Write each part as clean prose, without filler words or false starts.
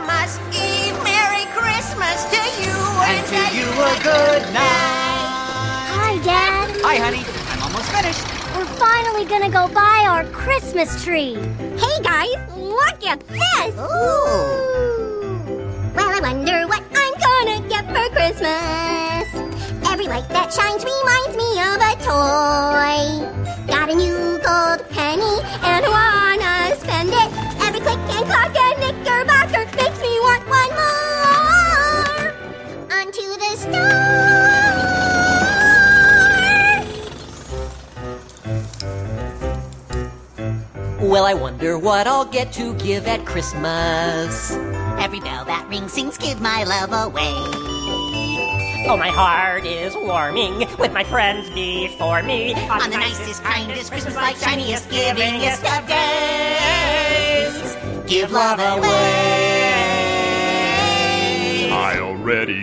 Christmas Eve. Merry Christmas to you And to you a good night. Hi, Dad. Hi, honey. I'm almost finished. We're finally gonna go buy our Christmas tree. Hey, guys, look at this. Well, I wonder what I'm gonna get for Christmas. Every light that shines reminds me of a toy. Got a new gold penny and wanna spend it. Every click and clock and knickerbocker makes me want one more. Onto the store. Well, I wonder what I'll get to give at Christmas. Every bell that rings sings give my love away. Oh, my heart is warming with my friends before me. On the nicest, kindest, Christmas-like, shiniest, givingest of days. Give love away. I already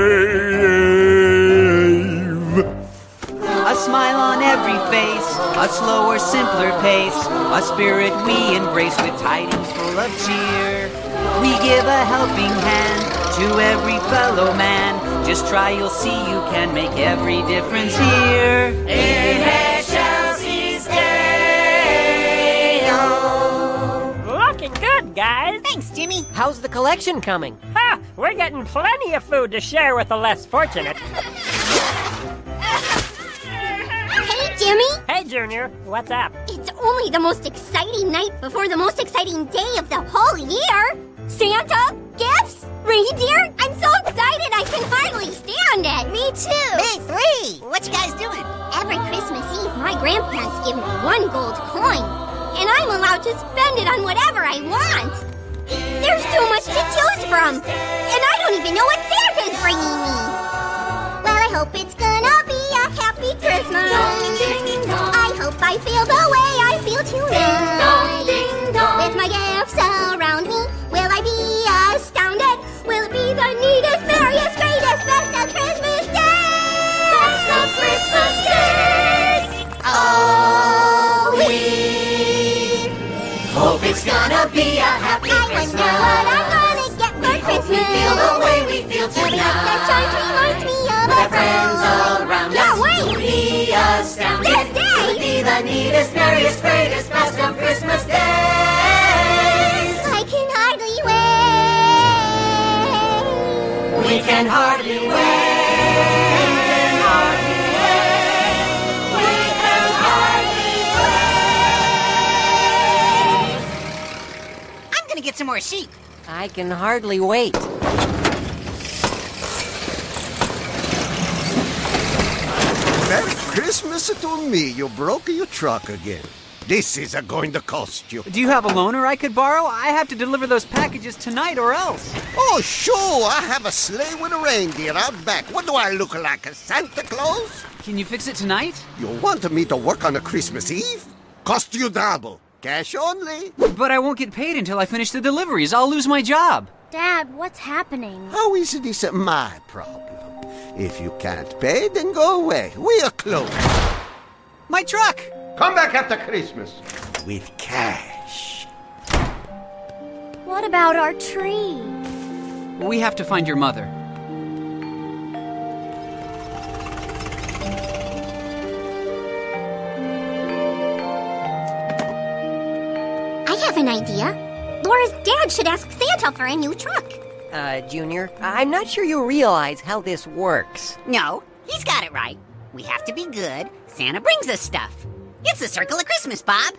gave. A smile on every face, a slower, simpler pace, a spirit we embrace with tidings full of cheer. We give a helping hand to every fellow man. Just try, you'll see you can make every difference here. In Chelsea's Day. Looking good, guys. Thanks, Jimmy. How's the collection coming? Ha! We're getting plenty of food to share with the less fortunate. Hey, Jimmy. Hey, Junior, what's up? It's only the most exciting night before the most exciting day of the whole year. Santa, gifts, reindeer. I'm so excited I can hardly stand it. Me too. Big three. What you guys doing? Every Christmas Eve, my grandparents give me one gold coin, and I'm allowed to spend it on whatever I want. There's too much to choose from, and I don't even know what Santa's bringing me. Well, I hope it's gonna be a happy Christmas. I hope I feel the way I feel tonight. With my gifts around me, will I be astounded? Will it be the neatest, merriest, greatest, best of Christmas days? Best of Christmas days! Oh, we hope it's gonna be a happy I wonder what I'm gonna get for Christmas. feel the way we feel Every light that shines reminds me of With a our friends around Yeah, us, wait. we'll be astounded. This day. We'll be the neatest, merriest, greatest, best of Christmas days. I can hardly wait. We can hardly wait. We can hardly wait. I'm gonna get some more sheep. I can hardly wait. Merry Christmas to me. You broke your truck again. This is going to cost you. Do you have a loaner I could borrow? I have to deliver those packages tonight or else. Oh, sure. I have a sleigh with a reindeer out back. What do I look like, a Santa Claus? Can you fix it tonight? You want me to work on a Christmas Eve? Cost you double. Cash only. But I won't get paid until I finish the deliveries. I'll lose my job. Dad, what's happening? How is this my problem? If you can't pay, then go away. We are closed. My truck! Come back after Christmas. With cash. What about our tree? We have to find your mother. I have an idea. Laura's dad should ask Santa for a new truck. Junior, I'm not sure you realize how this works. No, he's got it right. We have to be good. Santa brings us stuff. It's the circle of Christmas, Bob.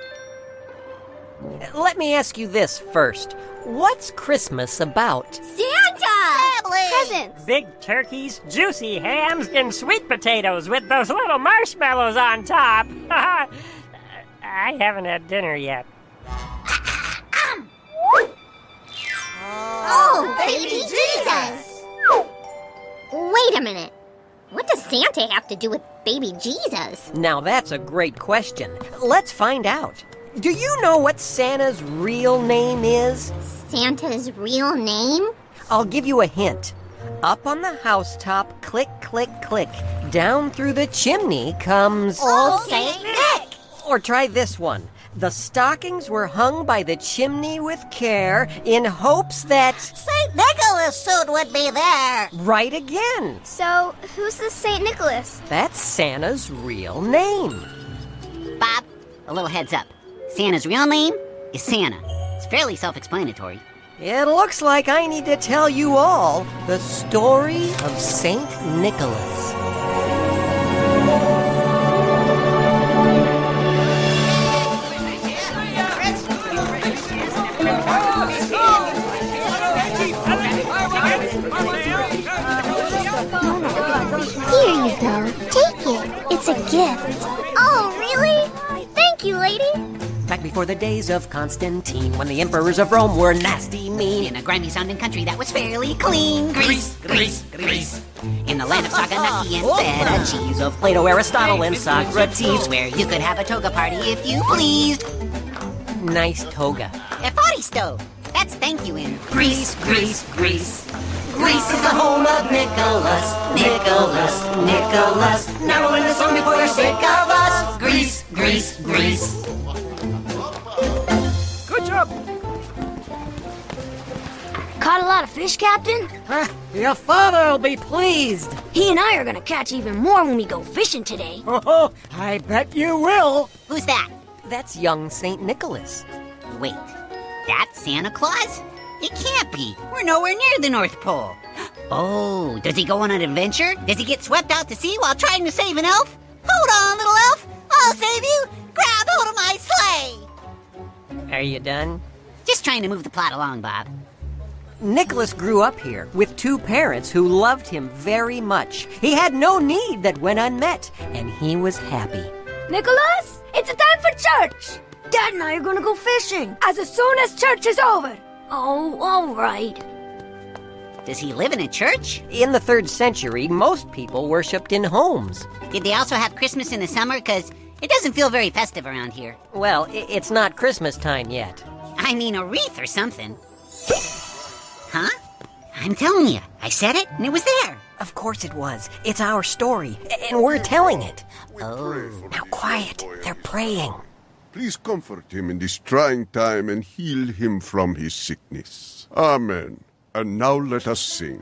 Let me ask you this first. What's Christmas about? Santa! Presents! Big turkeys, juicy hams, and sweet potatoes with those little marshmallows on top. I haven't had dinner yet. Oh, baby Jesus! Wait a minute. What does Santa have to do with baby Jesus? Now that's a great question. Let's find out. Do you know what Santa's real name is? Santa's real name? I'll give you a hint. Up on the housetop, click, click, click. Down through the chimney comes... Old Saint Nick! Or try this one. The stockings were hung by the chimney with care in hopes that... St. Nicholas soon would be there. Right again. So, who's this St. Nicholas? That's Santa's real name. Bob, a little heads up. Santa's real name is Santa. It's fairly self-explanatory. It looks like I need to tell you all the story of St. Nicholas. Here you go. Take it. It's a gift. Oh, really? Thank you, lady. Back before the days of Constantine, when the emperors of Rome were nasty mean. In a grimy-sounding country that was fairly clean. Greece, Greece, Greece. In the land of Saganaki and feta cheese, Of Plato, Aristotle, and Socrates, where you could have a toga party if you pleased. nice toga. Efaristo. That's thank you in Greece, Greece, Greece. Greece is the home of Nicholas, Nicholas, Nicholas. Now we'll learn the song before you're sick of us. Greece, Greece, Greece. Good job. Caught a lot of fish, Captain? Your father will be pleased. He and I are gonna catch even more when we go fishing today. Oh, I bet you will. Who's that? That's young St. Nicholas. Wait, that's Santa Claus? It can't be. We're nowhere near the North Pole. Oh, does he go on an adventure? Does he get swept out to sea while trying to save an elf? Hold on, little elf. I'll save you. Grab hold of my sleigh. Are you done? Just trying to move the plot along, Bob. Nicholas grew up here with two parents who loved him very much. He had no need that went unmet, and he was happy. Nicholas, it's a time for church. Dad and I are gonna go fishing as soon as church is over. Oh, all right. Does he live in a church? In the 3rd century, most people worshipped in homes. Did they also have Christmas in the summer? Because it doesn't feel very festive around here. Well, it's not Christmas time yet. I mean a wreath or something. Huh? I'm telling you, I said it and it was there. Of course it was. It's our story, and we're telling it. Oh. Now quiet. They're praying. Please comfort him in this trying time and heal him from his sickness. Amen. And now let us sing.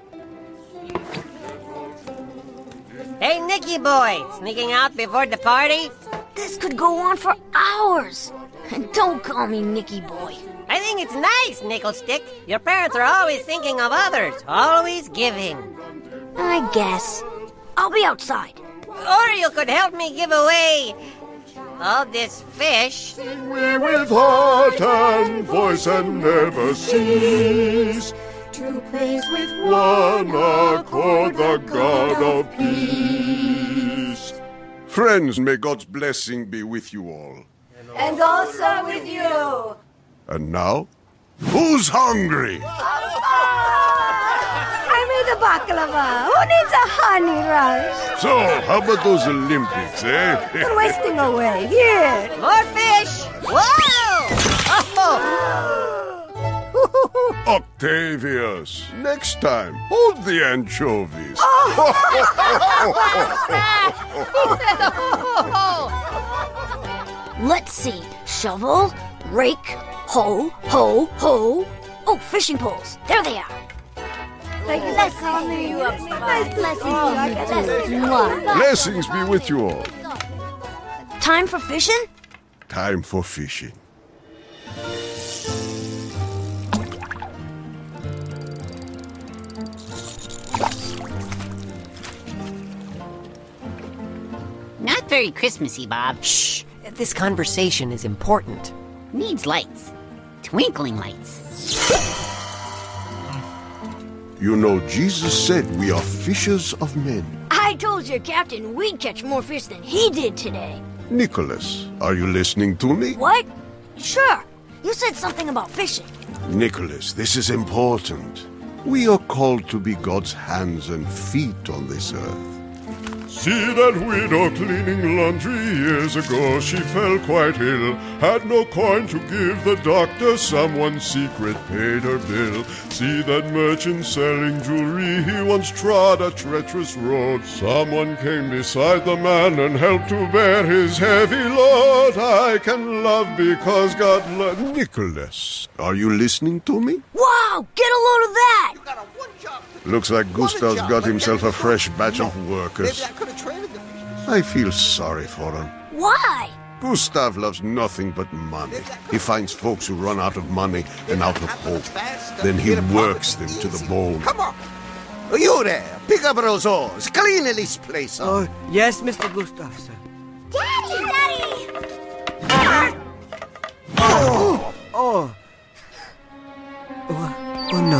Hey, Nicky boy, sneaking out before the party? This could go on for hours. And don't call me Nicky Boy. I think it's nice, Nickelstick. Your parents are always thinking of others, always giving. I guess. I'll be outside. Or you could help me give away all this fish. Sing we with heart and voice and never cease to praise with one accord the God of peace. Friends, may God's blessing be with you all. And also with you. And now, who's hungry? I made a baklava. Who needs a honey rush? So, how about those Olympics, eh? We're wasting away. Here. More fish! Whoa! Oh! Octavius, next time, hold the anchovies. Let's see. Shovel, rake, hoe, hoe, hoe. Oh, fishing poles. There they are. Blessings be with you all. Time for fishing? Time for fishing. Not very Christmassy, Bob. Shh! This conversation is important. Needs lights. Twinkling lights. You know, Jesus said we are fishers of men. I told your captain we'd catch more fish than he did today. Nicholas, are you listening to me? What? Sure. You said something about fishing. Nicholas, this is important. We are called to be God's hands and feet on this earth. See that widow cleaning laundry years ago. She fell quite ill. Had no coin to give the doctor, someone secret paid her bill. See that merchant selling jewelry, he once trod a treacherous road. Someone came beside the man and helped to bear his heavy load. I can love because God loved Nicholas. Are you listening to me? Wow, get a load of that! Looks like Gustav's got himself a fresh batch of workers. I feel sorry for him. Why? Gustav loves nothing but money. He finds folks who run out of money and out of hope. Then he works them to the bone. Come on! You there! Pick up those oars! Clean this place up! Oh, yes, Mr. Gustav, sir. Daddy! Oh! Oh, no.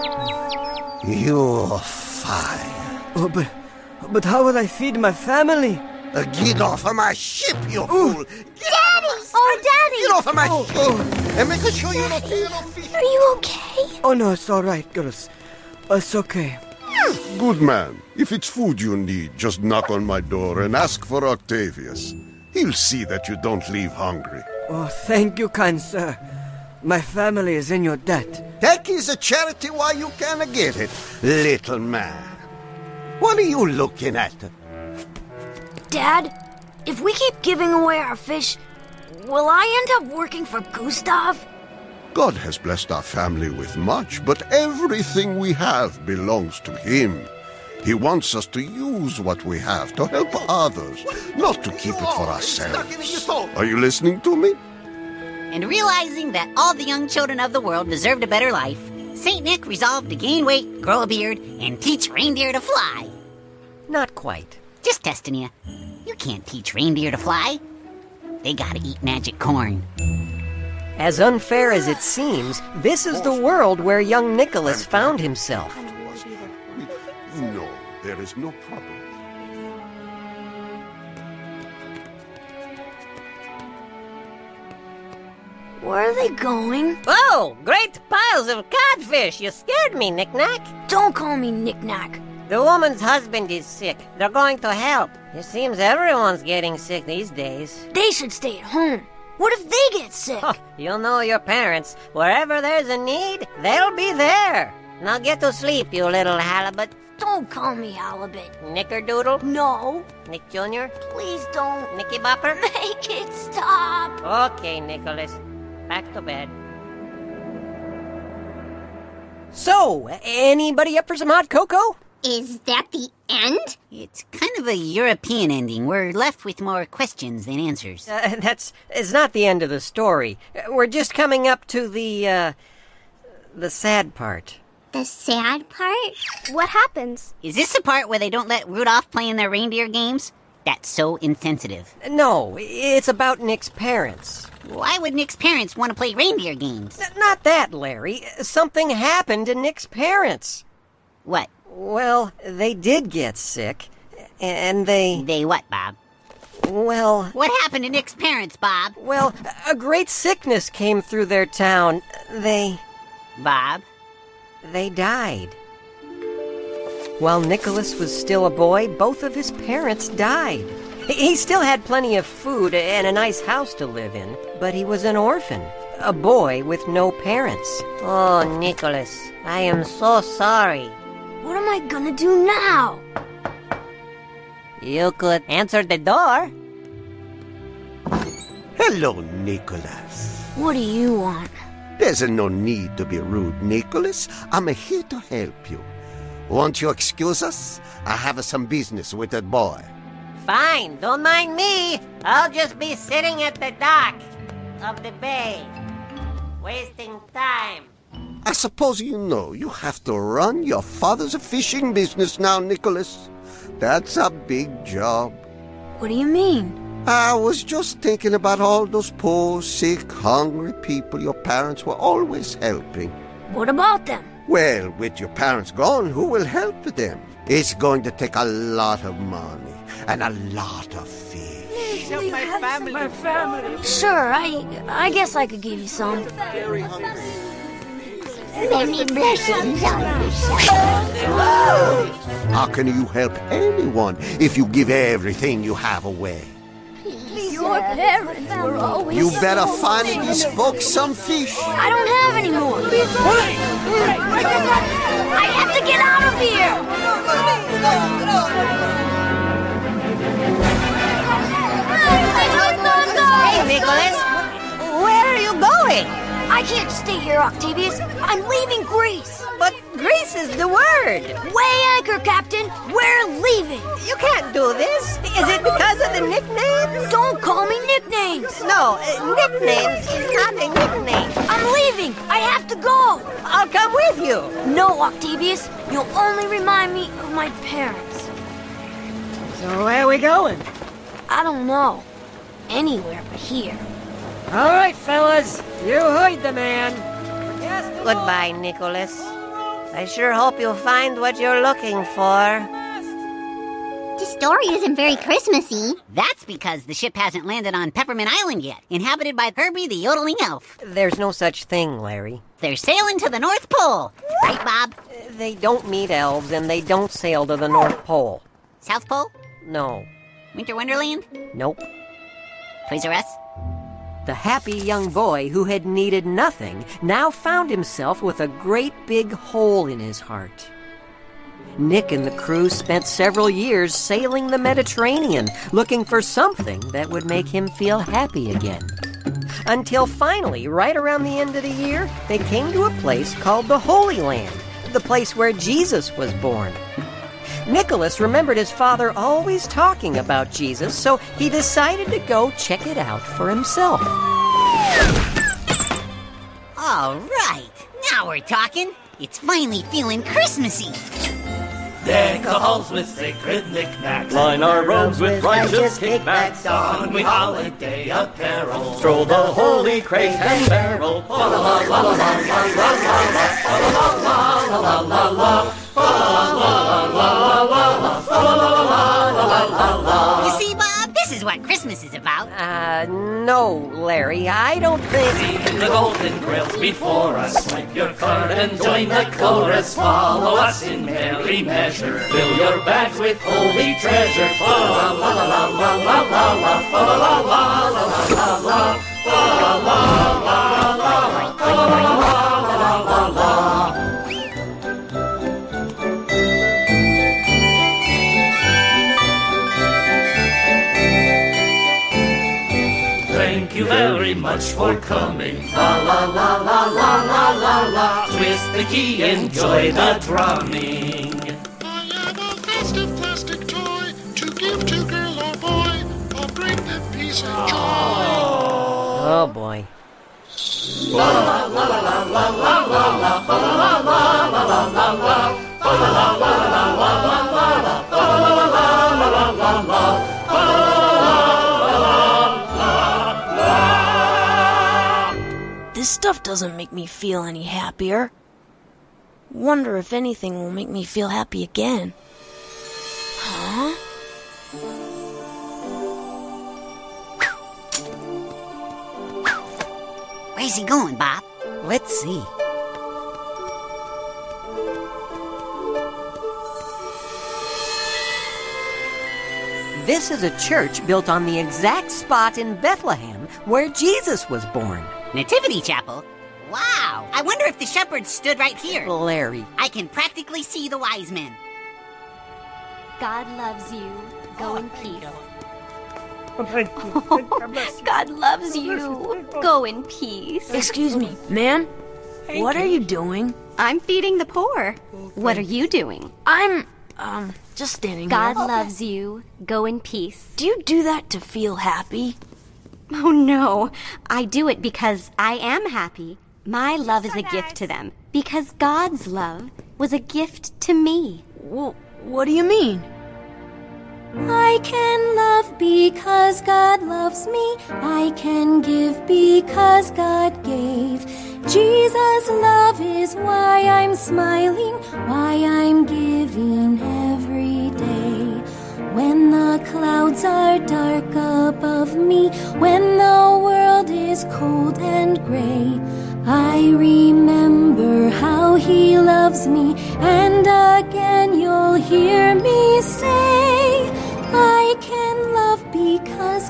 You're fine. Oh, but how will I feed my family? Get off of my ship, you fool! Daddy! Oh, Daddy! Get off of my ship! And make sure you don't feel no fish. Are you okay? Oh, no, it's all right, girls. It's okay. Good man. If it's food you need, just knock on my door and ask for Octavius. He'll see that you don't leave hungry. Oh, thank you, kind sir. My family is in your debt. Take is a charity while you can get it, little man. What are you looking at? Dad, if we keep giving away our fish, will I end up working for Gustav? God has blessed our family with much, but everything we have belongs to him. He wants us to use what we have to help others, not to keep it for ourselves. Are you listening to me? And realizing that all the young children of the world deserved a better life, St. Nick resolved to gain weight, grow a beard, and teach reindeer to fly. Not quite. Just testing you. You can't teach reindeer to fly. They gotta eat magic corn. As unfair as it seems, this is the world where young Nicholas found himself. No, there is no problem. Where are they going? Oh, great piles of codfish! You scared me, Knick-Knack. Don't call me Knick-Knack. The woman's husband is sick. They're going to help. It seems everyone's getting sick these days. They should stay at home. What if they get sick? Oh, you'll know your parents. Wherever there's a need, they'll be there. Now get to sleep, you little halibut. Don't call me Halibut. Knickerdoodle? No. Nick Jr.? Please don't. Nicky Bopper? Make it stop. Okay, Nicholas. Back to bed. So, anybody up for some hot cocoa? Is that the end? It's kind of a European ending. We're left with more questions than answers. It's not the end of the story. We're just coming up to the sad part. The sad part? What happens? Is this the part where they don't let Rudolph play in their reindeer games? That's so insensitive. No, it's about Nick's parents. Why would Nick's parents want to play reindeer games? Not that, Larry. Something happened to Nick's parents. What? Well, they did get sick, and they... They what, Bob? Well... What happened to Nick's parents, Bob? Well, a great sickness came through their town. Bob? They died. While Nicholas was still a boy, both of his parents died. He still had plenty of food and a nice house to live in, but he was an orphan, a boy with no parents. Oh, Nicholas, I am so sorry. What am I gonna do now? You could answer the door. Hello, Nicholas. What do you want? There's no need to be rude, Nicholas. I'm here to help you. Won't you excuse us? I have some business with that boy. Fine, don't mind me. I'll just be sitting at the dock of the bay, wasting time. I suppose you know you have to run your father's fishing business now, Nicholas. That's a big job. What do you mean? I was just thinking about all those poor, sick, hungry people your parents were always helping. What about them? Well, with your parents gone, who will help them? It's going to take a lot of money and a lot of fish. Help my family. Sure, I guess I could give you some. Very hungry. Many blessings on yourself. How can you help anyone if you give everything you have away? Please Your parents were always You better so find sick. these folks some fish. I don't have any more. I have to get out of here. Hey, Nicholas, where are you going? I can't stay here, Octavius. I'm leaving Greece. But Greece is the word. Weigh anchor, Captain. We're leaving. You can't do this. Is it because of the nicknames? Don't call me nicknames. No, nicknames is not a nickname. I'm leaving. I have to go. I'll come with you. No, Octavius. You'll only remind me of my parents. So where are we going? I don't know. Anywhere but here. All right, fellas. You heard the man. Goodbye, Nicholas. I sure hope you'll find what you're looking for. This story isn't very Christmassy. That's because the ship hasn't landed on Peppermint Island yet, inhabited by Herbie the Yodeling Elf. There's no such thing, Larry. They're sailing to the North Pole. Right, Bob? They don't meet elves, and they don't sail to the North Pole. South Pole? No. Winter Wonderland? Nope. Toys R Us? The happy young boy who had needed nothing now found himself with a great big hole in his heart. Nick and the crew spent several years sailing the Mediterranean, looking for something that would make him feel happy again. Until finally, right around the end of the year, they came to a place called the Holy Land, the place where Jesus was born. Nicholas remembered his father always talking about Jesus, so he decided to go check it out for himself. All right, now we're talking. It's finally feeling Christmassy. Deck the halls with sacred knickknacks. Line our roads with righteous kickbacks. Don we holiday apparel. Stroll the holy crate and barrel. Fa la la la la la la la la. Fa la la la la la la. Fa la la la la la la. You see, Bob, this is what Christmas is about. No, Larry, I don't think... See the golden grails before us. Swipe your card and join the chorus. Follow us in merry measure. Fill your bags with holy treasure. Fa la la la la la la la. Fa la la la la la la. Fa la la la la la. Fa la la la la la. Thank you very much for coming. La la la la la la la la. Twist the key, enjoy the drumming. I have a festive plastic toy to give to girl or boy. I'll bring them peace and joy. Oh, boy. La la la la la la la la la. La la la la la la la. La la la la la la la la. La la la la la la la. This stuff doesn't make me feel any happier. Wonder if anything will make me feel happy again. Huh? Where's he going, Bob? Let's see. This is a church built on the exact spot in Bethlehem where Jesus was born. Nativity Chapel? Wow! I wonder if the shepherds stood right here. Larry. I can practically see the wise men. God loves you. Go in peace. God loves you. Go in peace. Excuse me, man. What are you doing? I'm feeding the poor. What are you doing? I'm, just standing God here. loves you. Go in peace. Do you do that to feel happy? Oh, no. I do it because I am happy. My love is a gift to them because God's love was a gift to me. Well, what do you mean? I can love because God loves me. I can give because God gave. Jesus' love is why I'm smiling, why I'm giving every day. When the clouds are dark above me, when the world is cold and gray, I remember how He loves me, and again you'll hear me say, I can love because God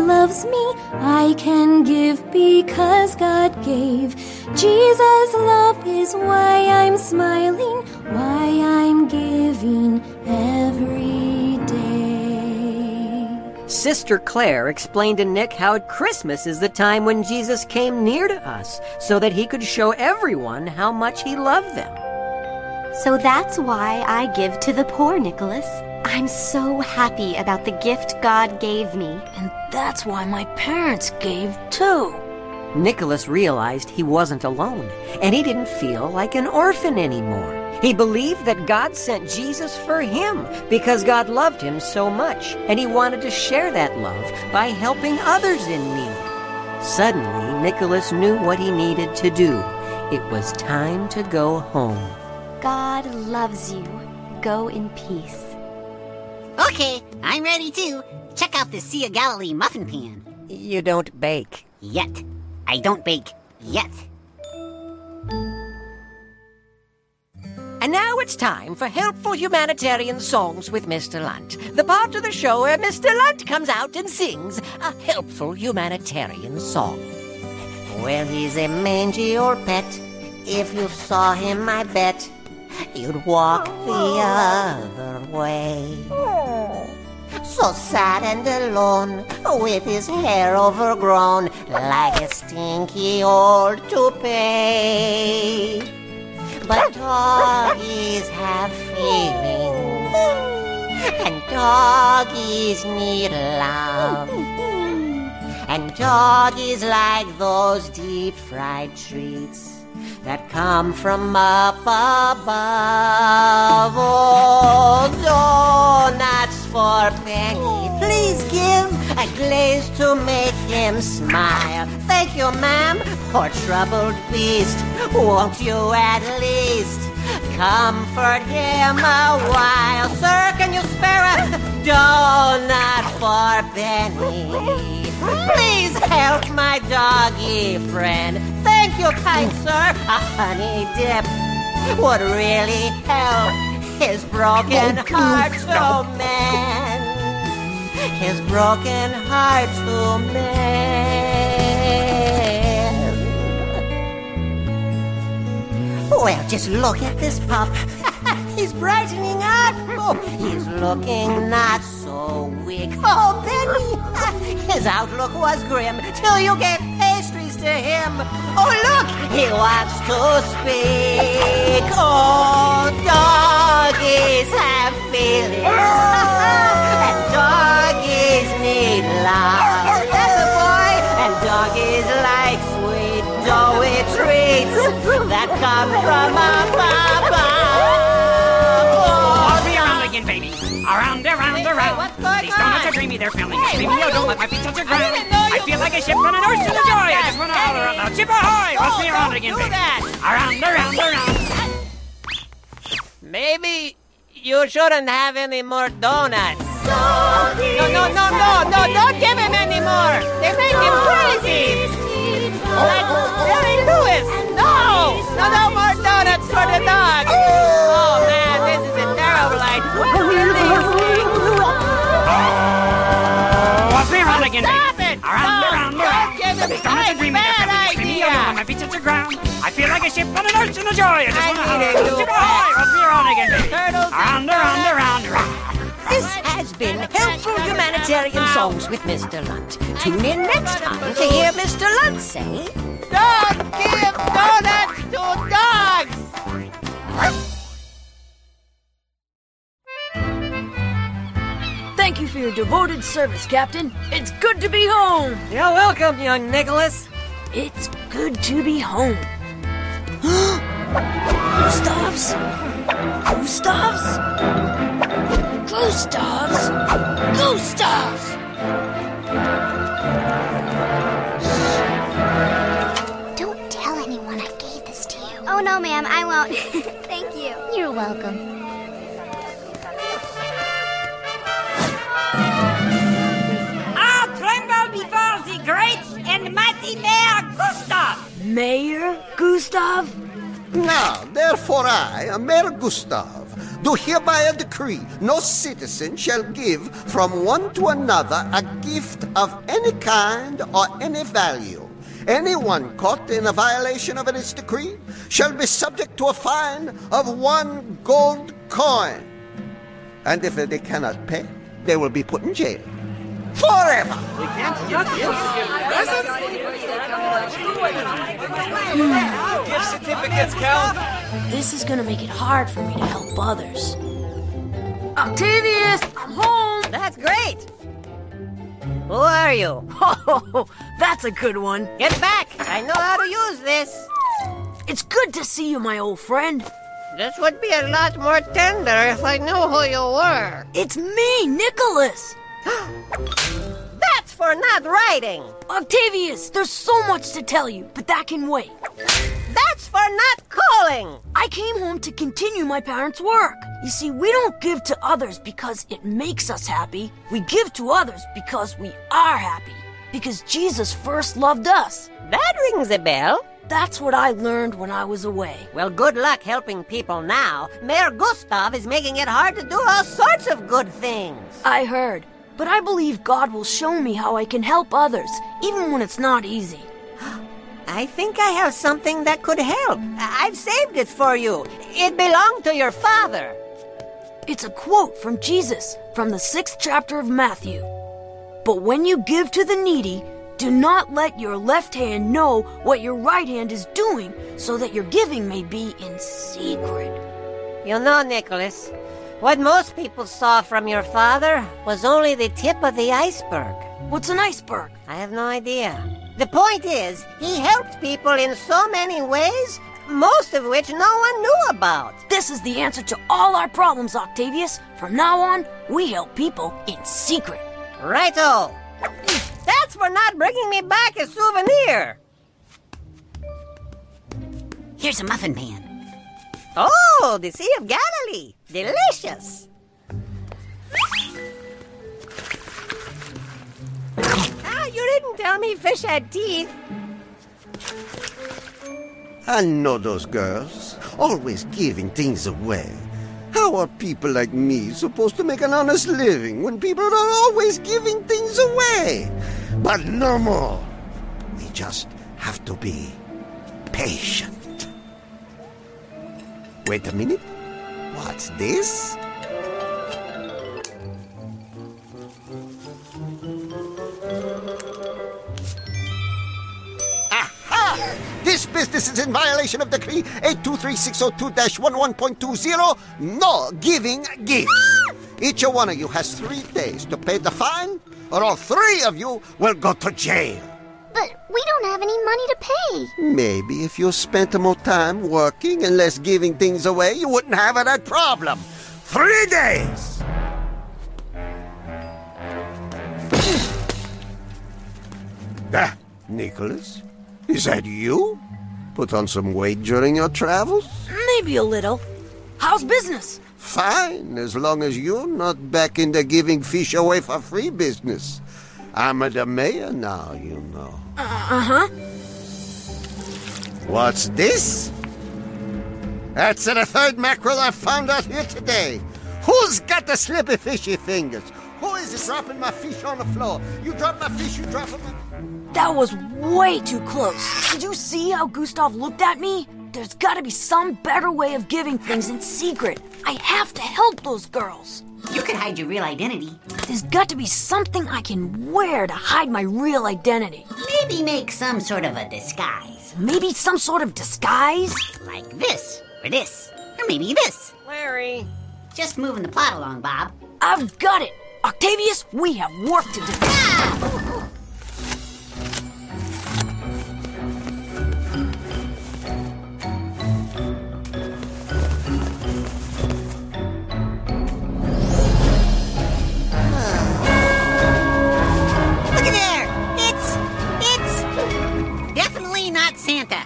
loves me. I can give because God gave. Jesus' love is why I'm smiling, why I'm giving every day. Sister Claire explained to Nick how Christmas is the time when Jesus came near to us so that he could show everyone how much he loved them. So that's why I give to the poor, Nicholas. I'm so happy about the gift God gave me. And that's why my parents gave too. Nicholas realized he wasn't alone, and he didn't feel like an orphan anymore. He believed that God sent Jesus for him because God loved him so much, and he wanted to share that love by helping others in need. Suddenly, Nicholas knew what he needed to do. It was time to go home. God loves you. Go in peace. Okay, I'm ready too. Check out this Sea of Galilee muffin pan. You don't bake. Yet. I don't bake yet. And now it's time for Helpful Humanitarian Songs with Mr. Lunt, the part of the show where Mr. Lunt comes out and sings a helpful humanitarian song. Well, he's a mangy old pet. If you saw him, I bet you'd walk the other way. So sad and alone, with his hair overgrown, like a stinky old toupee. But doggies have feelings, and doggies need love. And doggies like those deep-fried treats that come from up above. Oh, donuts for Penny. Please give a glaze to make him smile. Thank you, ma'am. Poor troubled beast. Won't you at least comfort him a while? Sir, can you spare a donut for Penny? Please help my doggy friend. Thank you, kind sir. A honey dip would really help his broken heart to mend. His broken heart to mend. Well, just look at this pup. He's brightening up. Oh, he's looking not so weak. Oh, Benny, his outlook was grim till you gave pastries to him. Oh, look, he wants to speak. Oh, doggies have feelings, and doggies need love. That's a boy, and doggies like sweet, doughy treats that come from above. Baby. Around. What's going These donuts are dreamy, they're filling. Screaming, yo, don't let my feet touch the ground. I feel like a ship on an ocean of joy. I just want to holler out loud, ship ahoy! Toss me around again, baby. Around. Maybe you shouldn't have any more donuts. No, don't give him any more. They make him crazy. Like Jerry Lewis. No more donuts for the dog. Oh, man, this is a terrible idea. Toss me around again, baby. Stop it! Around. Don't give him These donuts are dreamy, they're filling. Screaming, yo, don't let my feet touch the ground. I feel like a ship on an ocean of joy. I just want to holler out loud, ship ahoy! Toss me around again, baby. Around. This has been Helpful Humanitarian Songs with Mr. Lunt. Tune in next time to hear Mr. Lunt say, "Don't give donuts to dogs!" Thank you for your devoted service, Captain. It's good to be home. You're welcome, young Nicholas. It's good to be home. Gustav's? Don't tell anyone I gave this to you. Oh, no, ma'am, I won't. Thank you. You're welcome. Tremble before the great and mighty Mayor Gustav! Mayor Gustav? Now, therefore I, Mayor Gustav, do hereby decree no citizen shall give from one to another a gift of any kind or any value. Anyone caught in a violation of this decree shall be subject to a fine of 1 gold coin. And if they cannot pay, they will be put in jail forever. Gift certificates count. This is gonna make it hard for me to help others. Octavius, I'm home! That's great! Who are you? Oh, that's a good one. Get back! I know how to use this. It's good to see you, my old friend. This would be a lot more tender if I knew who you were. It's me, Nicholas. That's for not writing. Octavius, there's so much to tell you, but that can wait. That's for not calling. I came home to continue my parents' work. You see, we don't give to others because it makes us happy. We give to others because we are happy. Because Jesus first loved us. That rings a bell. That's what I learned when I was away. Well, good luck helping people now. Mayor Gustav is making it hard to do all sorts of good things. I heard. But I believe God will show me how I can help others, even when it's not easy. I think I have something that could help. I've saved it for you. It belonged to your father. It's a quote from Jesus from the 6th chapter of Matthew. But when you give to the needy, do not let your left hand know what your right hand is doing, so that your giving may be in secret. You know, Nicholas, what most people saw from your father was only the tip of the iceberg. What's an iceberg? I have no idea. The point is, he helped people in so many ways, most of which no one knew about. This is the answer to all our problems, Octavius. From now on, we help people in secret. Righto. That's for not bringing me back a souvenir. Here's a muffin pan. Oh, the Sea of Galilee. Delicious. You didn't tell me fish had teeth. I know those girls, always giving things away. How are people like me supposed to make an honest living when people are always giving things away? But no more. We just have to be patient. Wait a minute. What's this? Aha! This business is in violation of Decree 823602-11.20. No giving gifts. Each one of you has 3 days to pay the fine, or all 3 of you will go to jail. But we don't have any money to pay. Maybe if you spent more time working and less giving things away, you wouldn't have that problem. 3 days! Nicholas, is that you? Put on some weight during your travels? Maybe a little. How's business? Fine, as long as you're not back into giving fish away for free business. I'm the mayor now, you know. Uh-huh. What's this? That's the 3rd mackerel I found out here today. Who's got the slippy fishy fingers? Who is dropping my fish on the floor? You drop my fish, you drop my... That was way too close. Did you see how Gustav looked at me? There's gotta be some better way of giving things in secret. I have to help those girls. You could hide your real identity. There's got to be something I can wear to hide my real identity. Maybe make some sort of a disguise. Maybe some sort of disguise? Like this, or this, or maybe this. Larry. Just moving the plot along, Bob. I've got it. Octavius, we have work to do. Santa.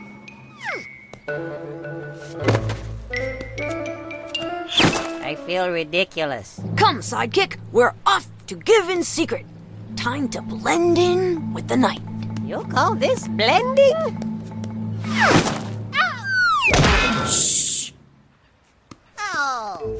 I feel ridiculous. Come, sidekick. We're off to give in secret. Time to blend in with the night. You call this blending? Shh. Wow!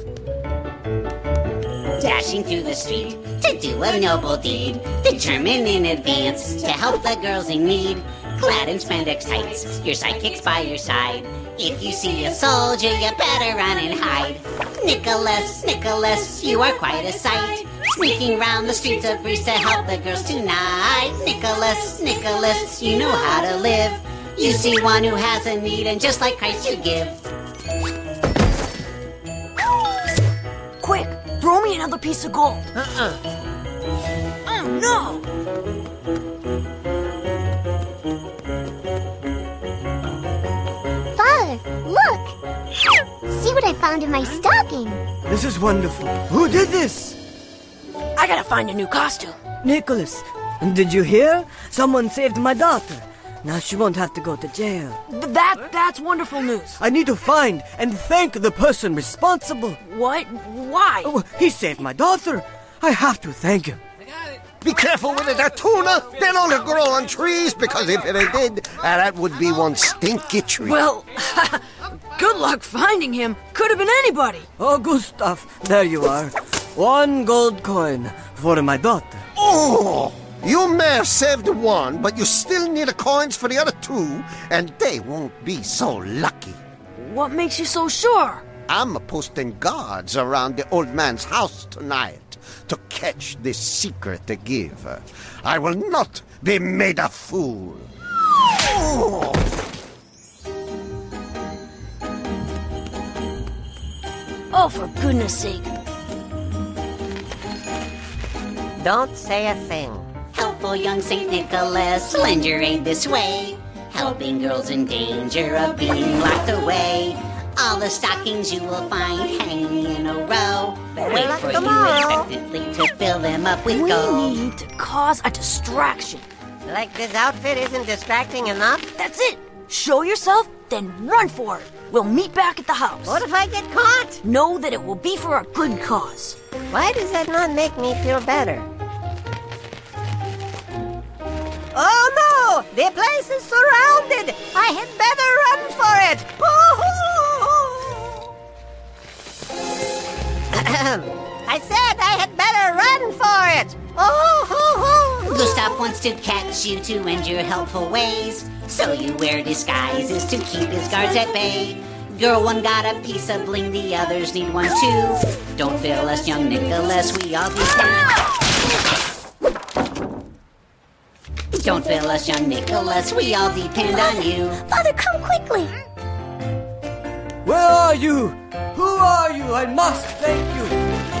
Dashing through the street to do a noble deed, determined in advance to help the girls in need. Clad in spandex tights, your sidekicks by your side. If you see a soldier, you better run and hide. Nicholas, Nicholas, you are quite a sight. Sneaking round the streets of Greece to help the girls tonight. Nicholas, Nicholas, you know how to live. You see one who has a need, and just like Christ, you give. Quick, throw me another piece of gold. Oh, no! Father, look! See what I found in my stocking. This is wonderful. Who did this? I gotta find a new costume. Nicholas, did you hear? Someone saved my daughter. Now she won't have to go to jail. That's wonderful news. I need to find and thank the person responsible. What? Why? Oh, he saved my daughter. I have to thank him. Be careful with it, that tuna. They don't grow on trees, because if they did, that would be one stinky tree. Well, good luck finding him. Could have been anybody. Oh, Gustav, there you are. 1 gold coin for my daughter. Oh! You may have saved one, but you still need the coins for the other 2, and they won't be so lucky. What makes you so sure? I'm posting guards around the old man's house tonight to catch this secret giver. I will not be made a fool. Oh! Oh, for goodness sake. Don't say a thing. Helpful young St. Nicholas, lend your aid this way. Helping girls in danger of being locked away. All the stockings you will find hanging in a row. Wait for you expectantly to fill them up with gold. We need to cause a distraction. Like this outfit isn't distracting enough? That's it. Show yourself, then run for it. We'll meet back at the house. What if I get caught? Know that it will be for a good cause. Why does that not make me feel better? Oh no! The place is surrounded! I had better run for it! I said I had better run for it! Gustav wants to catch you to end your helpful ways, so you wear disguises to keep his guards at bay. Girl one got a piece of bling, the others need one too. Don't fail us, young Nicholas, we all depend. Don't fail us, young Nicholas, we all depend on you. Father, come quickly. Where are you? Who are you? I must thank you.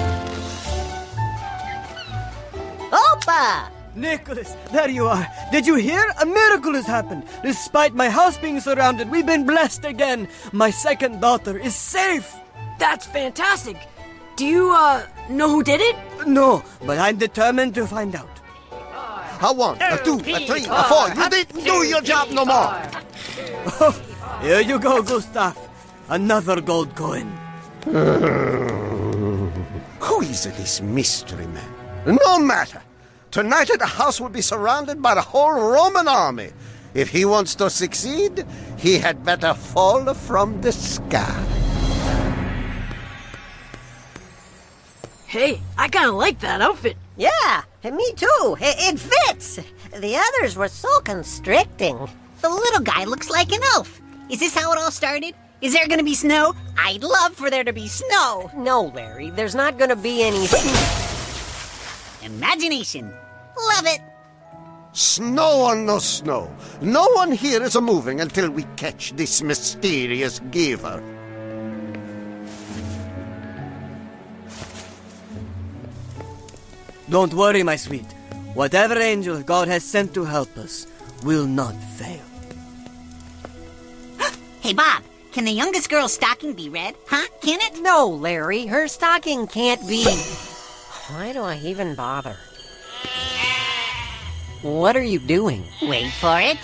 Opa! Nicholas, there you are. Did you hear? A miracle has happened. Despite my house being surrounded, we've been blessed again. My second daughter is safe. That's fantastic. Do you, know who did it? No, but I'm determined to find out. A 1, a 2, a 3, a 4. You didn't do your job no more. Oh, here you go, Gustav. Another gold coin. Who is this mystery man? No matter. Tonight the house will be surrounded by the whole Roman army. If he wants to succeed, he had better fall from the sky. Hey, I kind of like that outfit. Yeah, me too. It fits. The others were so constricting. The little guy looks like an elf. Is this how it all started? Is there gonna be snow? I'd love for there to be snow. No, Larry, there's not gonna be any... Imagination. Love it. Snow or no snow, no one here is moving until we catch this mysterious giver. Don't worry, my sweet. Whatever angel God has sent to help us will not fail. Hey, Bob, can the youngest girl's stocking be red? Huh? Can it? No, Larry, her stocking can't be... Why do I even bother? What are you doing? Wait for it.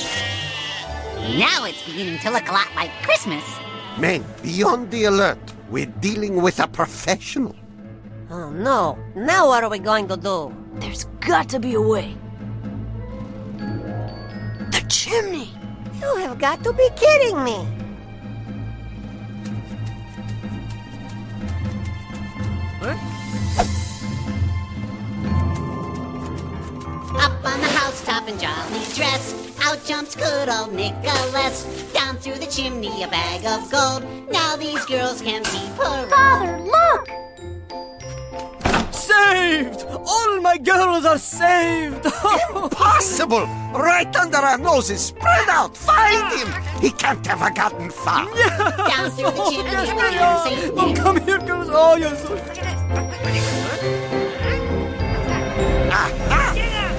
Now it's beginning to look a lot like Christmas. Men, be on the alert. We're dealing with a professional. Oh, no. Now what are we going to do? There's got to be a way. The chimney! You have got to be kidding me. and jolly dress. Out jumps good old Nicholas. Down through the chimney, a bag of gold. Now these girls can peep around. Father, look! Saved! All my girls are saved! Impossible! Right under our noses, spread out, find him! He can't have gotten far. Down through the chimney, Yes, a they bag are. of St. Oh, come here, girls. Oh, you're so... Aha!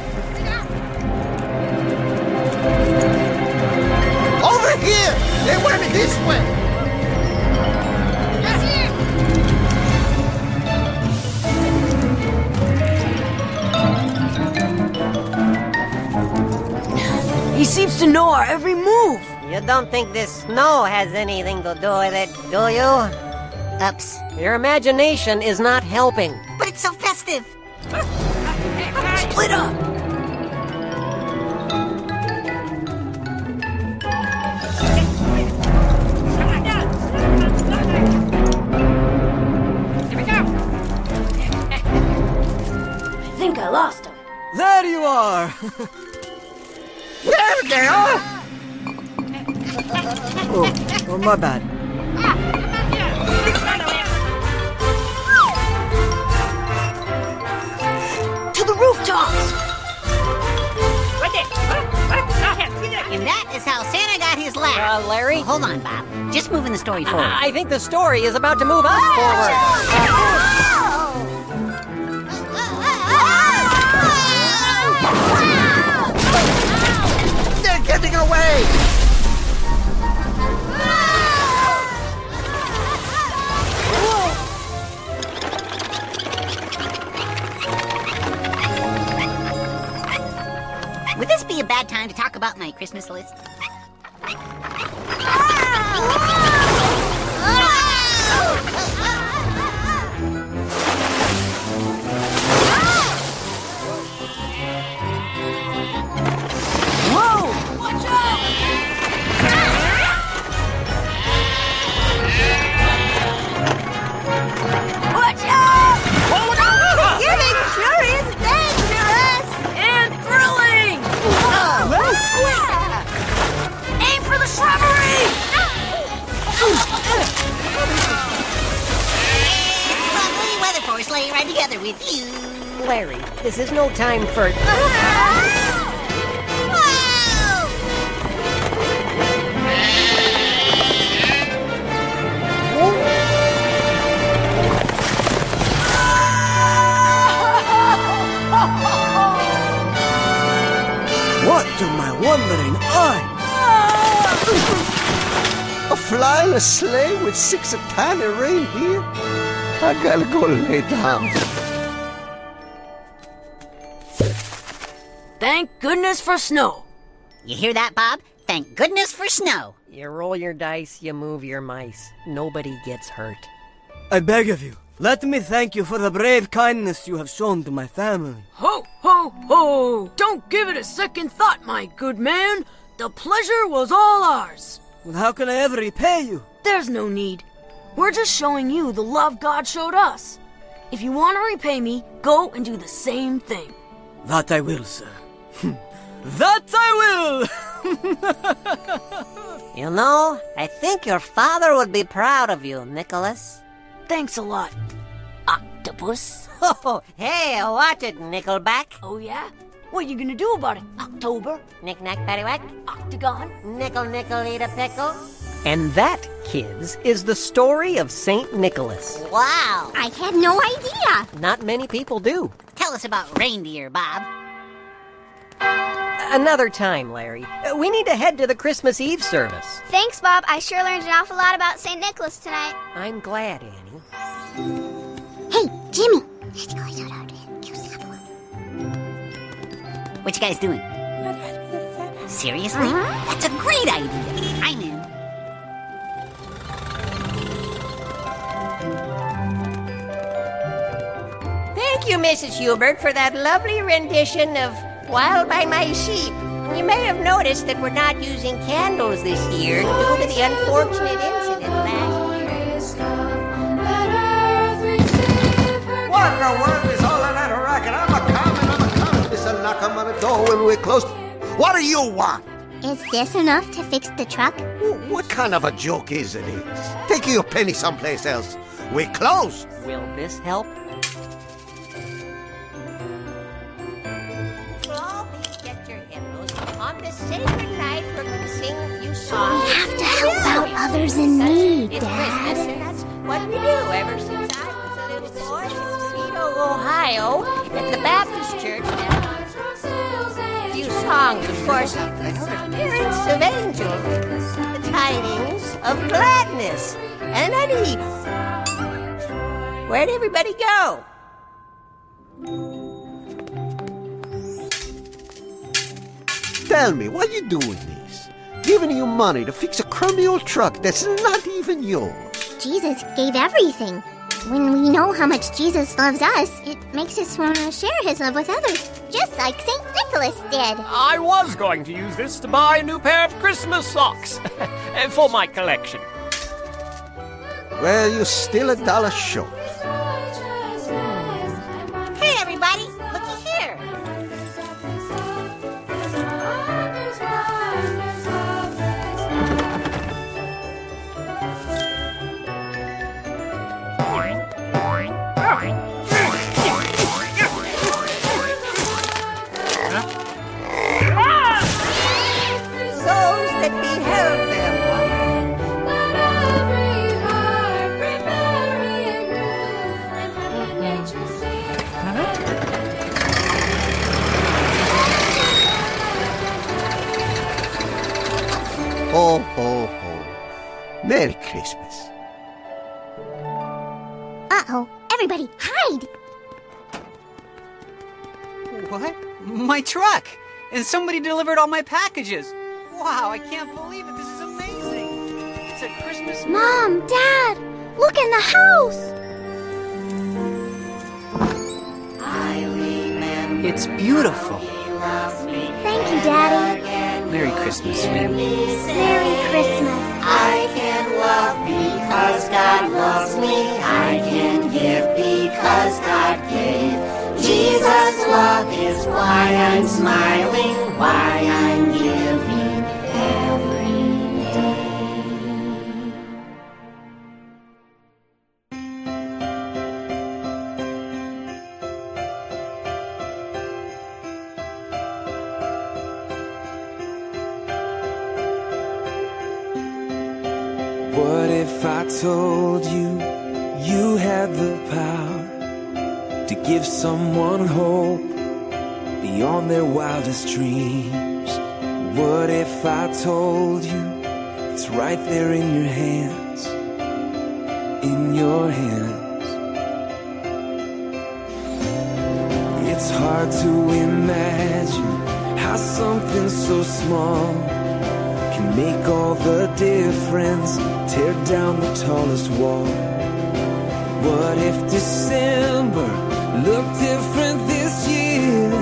Over here! They went this way! He seems to know our every move. You don't think this snow has anything to do with it, do you? Ups. Your imagination is not helping. But it's so festive. Split up. I think I lost him. There you are! There they are! Oh, my bad. To the rooftops! And that is how Santa got his laugh. Larry? Oh, hold on, Bob. Just moving the story forward. I think the story is about to move us forward. They're getting away! Would this be a bad time to talk about my Christmas list? Whoa! Watch out! Watch out! Giving sure is dangerous! And thrilling! Aim for the shrubbery! Lovely weather force laying right together with you. Larry, this is no time for... What to my wondering eyes? A flyless sleigh with 6 tiny reindeer? I gotta go lay down. Thank goodness for snow. You hear that, Bob? Thank goodness for snow. You roll your dice, you move your mice. Nobody gets hurt. I beg of you, let me thank you for the brave kindness you have shown to my family. Ho, ho, ho! Don't give it a second thought, my good man. The pleasure was all ours. Well, how can I ever repay you? There's no need. We're just showing you the love God showed us. If you want to repay me, go and do the same thing. That I will, sir. That I will! You know, I think your father would be proud of you, Nicholas. Thanks a lot, Octopus. Oh, hey, watch it, Nickelback. Oh, yeah? What you gonna do about it, October? Knick-knack, paddywhack. Octagon? Nickel, eat a pickle. And that, kids, is the story of St. Nicholas. Wow. I had no idea. Not many people do. Tell us about reindeer, Bob. Another time, Larry. We need to head to the Christmas Eve service. Thanks, Bob. I sure learned an awful lot about St. Nicholas tonight. I'm glad, Annie. Hey, Jimmy. Let's go. What you guys doing? Seriously? That's a great idea. I'm in. Thank you, Mrs. Hubert, for that lovely rendition of Wild by My Sheep. You may have noticed that we're not using candles this year due to the unfortunate incident last year. What in the world is all of that racket? I'm a coming. It's a knock on the door with when we're closed. What do you want? Is this enough to fix the truck? What kind of a joke is it? Take your penny someplace else. We're closed. Will this help? Get your hymnals. On this sacred night, we're going to sing a few songs. We have to help out others in need, It's Dad. Christmas, and that's what we do ever since I was a little boy in Toledo, Ohio, at the Baptist church. A few songs, of course, appearance of angels, the tidings of gladness, and unease. Where'd everybody go? Tell me, why you doing this? Giving you money to fix a crummy old truck that's not even yours. Jesus gave everything. When we know how much Jesus loves us, it makes us want to share his love with others, just like St. Nicholas did. I was going to use this to buy a new pair of Christmas socks for my collection. Well, you're still $1 short. Hey, everybody, looky here. Souls that beheld them. Ho, ho, ho. Merry Christmas. Uh-oh, everybody, hide! What? My truck! And somebody delivered all my packages. Wow, I can't believe it. This is amazing. It's a Christmas... Mom, Dad, look in the house! It's beautiful. Thank you, Daddy. Merry Christmas, sweetie. Merry Christmas. I can love because God loves me. I can give because God gave. Jesus' love is why I'm smiling, why I'm giving every day. What if I told you you had the power to give someone hope beyond their wildest dreams? What if I told you it's right there in your hands, in your hands? It's hard to imagine how something so small can make all the difference, tear down the tallest wall. What if December looked different this year?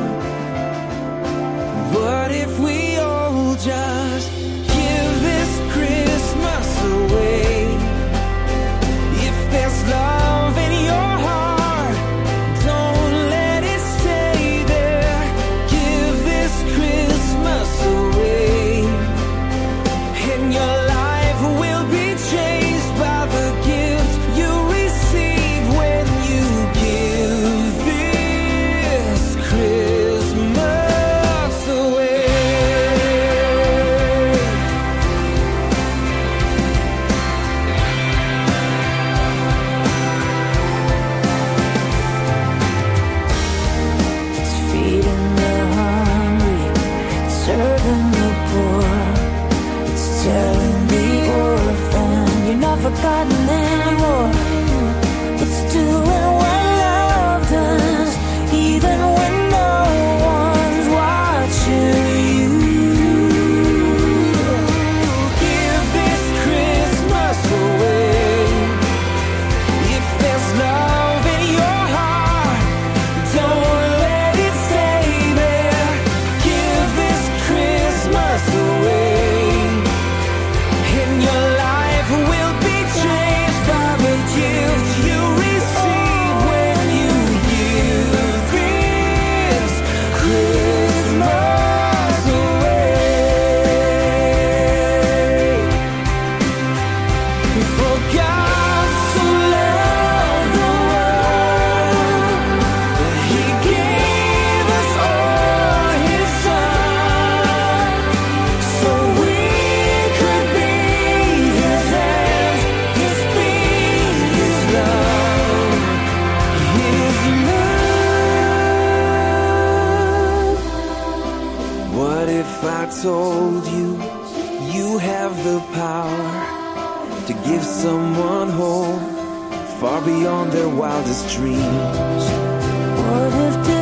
What if we all just give this Christmas away? If there's love in your heart, don't let it stay there. Give this Christmas away, and your life will be changed by the gift you receive when you give this Christmas away. It's feeding the hungry, serving the poor. It's telling the orphan you're not forgotten anymore. It's doing what love does, even when no one's watching you. Give this Christmas away. If there's love in your heart, don't let it stay there. Give this Christmas away, and your life will be changed by the far beyond their wildest dreams. What if